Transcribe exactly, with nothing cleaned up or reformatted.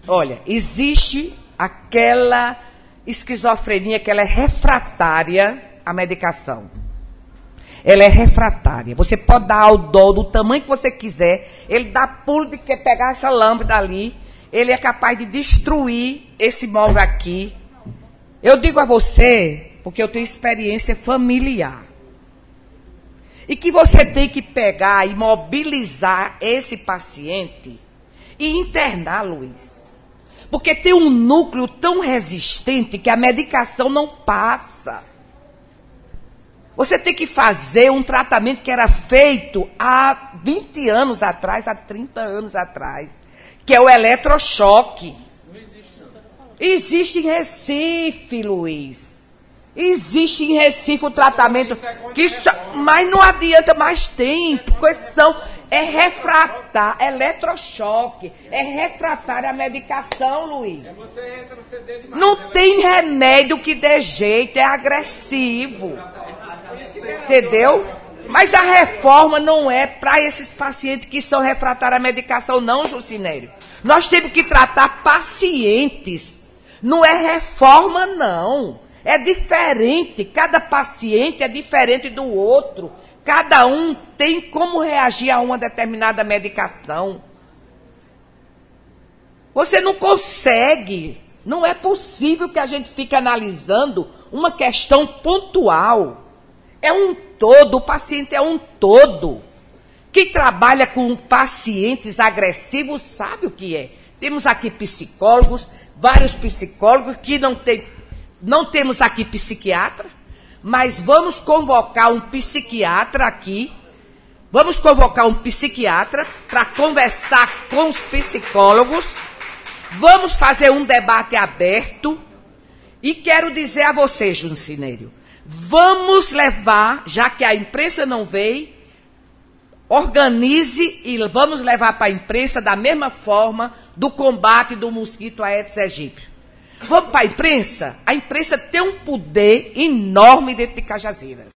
Olha, existe aquela esquizofrenia que ela é refratária à medicação. Ela é refratária. Você pode dar ao dó do tamanho que você quiser, ele dá pulo de que pegar essa lâmpada ali, ele é capaz de destruir esse móvel aqui. Eu digo a você, porque eu tenho experiência familiar, e que você tem que pegar e mobilizar esse paciente e internar, Luiz. Porque tem um núcleo tão resistente que a medicação não passa. Você tem que fazer um tratamento que era feito há vinte anos atrás, há trinta anos atrás, que é o eletrochoque. Não existe, não. Existe em Recife, Luiz. Existe em Recife o tratamento, que só, mas não adianta mais tempo, porque são, é refratar, eletrochoque, é refratar a medicação, Luiz. Não tem remédio que dê jeito, é agressivo. Entendeu? Mas a reforma não é para esses pacientes que são refratários à medicação, não, Jucinério. Nós temos que tratar pacientes. Não é reforma, não. É diferente. Cada paciente é diferente do outro. Cada um tem como reagir a uma determinada medicação. Você não consegue. Não é possível que a gente fique analisando uma questão pontual. É um todo, o paciente é um todo. Quem trabalha com pacientes agressivos sabe o que é. Temos aqui psicólogos, vários psicólogos, que não tem, não temos aqui psiquiatra, mas vamos convocar um psiquiatra aqui, vamos convocar um psiquiatra para conversar com os psicólogos, vamos fazer um debate aberto, e quero dizer a você, Jucinério, vamos levar, já que a imprensa não veio, organize e vamos levar para a imprensa da mesma forma do combate do mosquito Aedes aegypti. Vamos para a imprensa? A imprensa tem um poder enorme dentro de Cajazeiras.